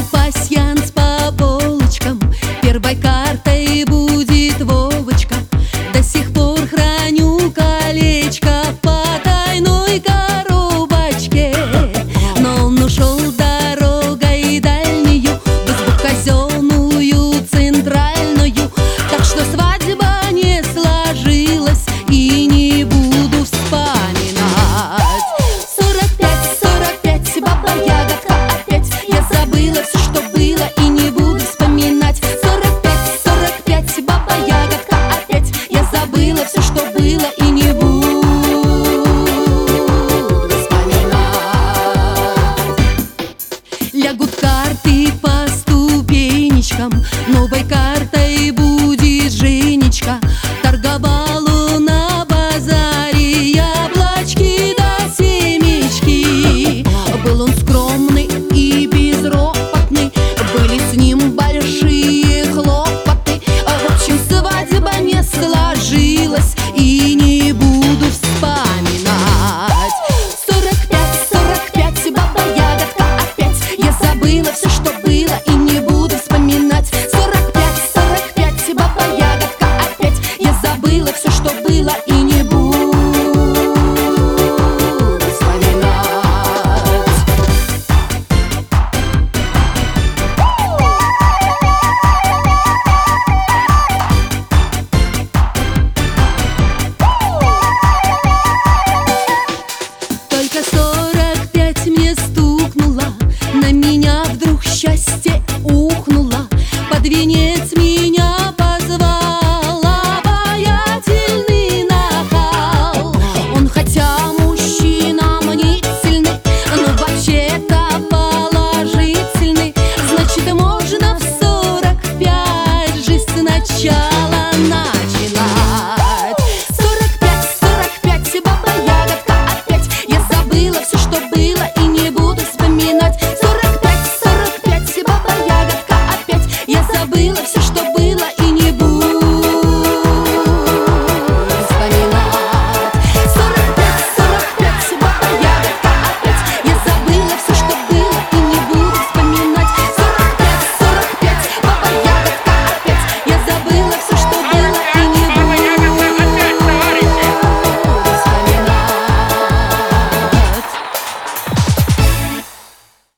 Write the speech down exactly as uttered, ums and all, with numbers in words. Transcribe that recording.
пасьянс по полочкам. Первой картой будет Вовочка. До сих пор храню колечко в потайной коробочке. Но он ушел дорогой дальнюю, в избу казенную центральную. Так что свадьба не сложилась, и не буду вспоминать. Сорок пять, сорок пять, баба ягодка опять. Я забыла все, что было, и не буду вспоминать. Сорок пять, сорок пять, баба ягодка опять. Я забыла все, что было, и не буду вспоминать. Лягут карты по ступенечкам, новой картой будет Женечка. Торговал он на базаре яблочки да семечки. Был он скромный и безропотный, были с ним большие хлопоты. В общем, свадьба не сложилась, и не буду вспоминать. Сорок пять, сорок пять, баба ягодка опять. Я забыла все, что